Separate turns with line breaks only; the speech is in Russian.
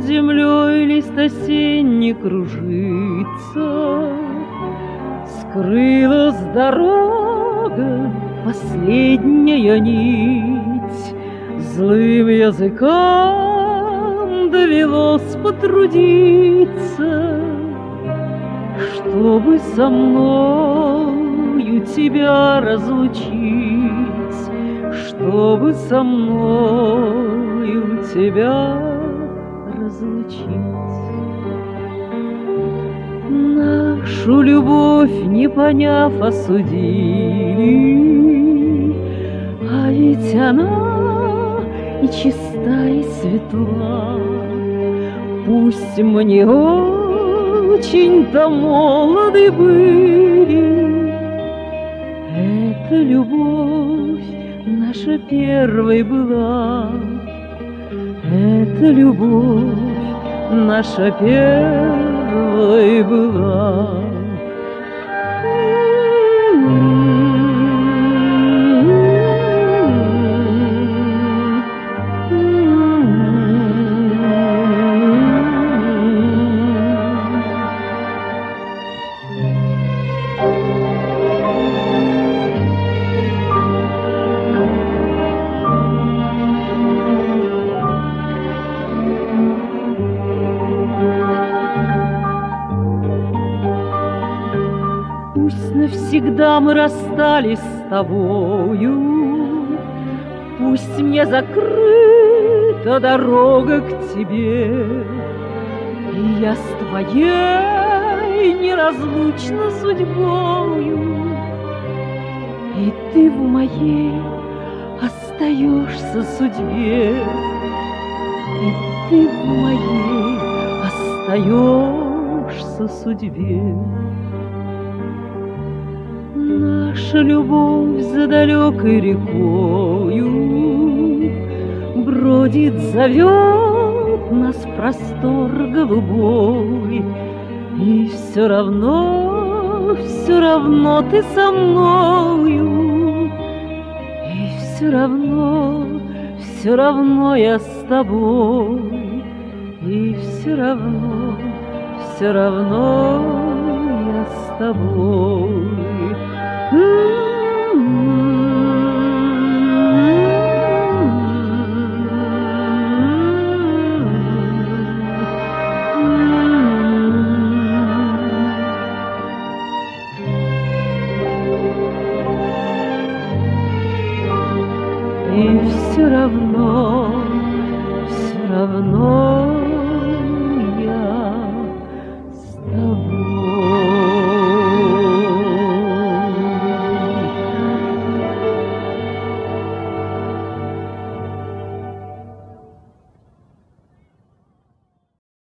землей лист осенний кружится, скрылась дорога, последняя нить. Злым языкам довелось потрудиться, чтобы со мною тебя разлучить, чтобы со мною тебя разлучить. Нашу любовь, не поняв, осудили, а ведь она и чиста, и светла. Пусть мне очень-то молоды были, эта любовь наша первой была, эта любовь наша первой была. Пусть навсегда мы расстались с тобою, пусть мне закрыта дорога к тебе, и я с твоей неразлучна судьбою, и ты в моей остаешься судьбе, и ты в моей остаешься судьбе. Наша любовь за далекой рекою бродит, зовет нас в простор голубой, и все равно ты со мною, и все равно я с тобой, и все равно я с тобой. И все равно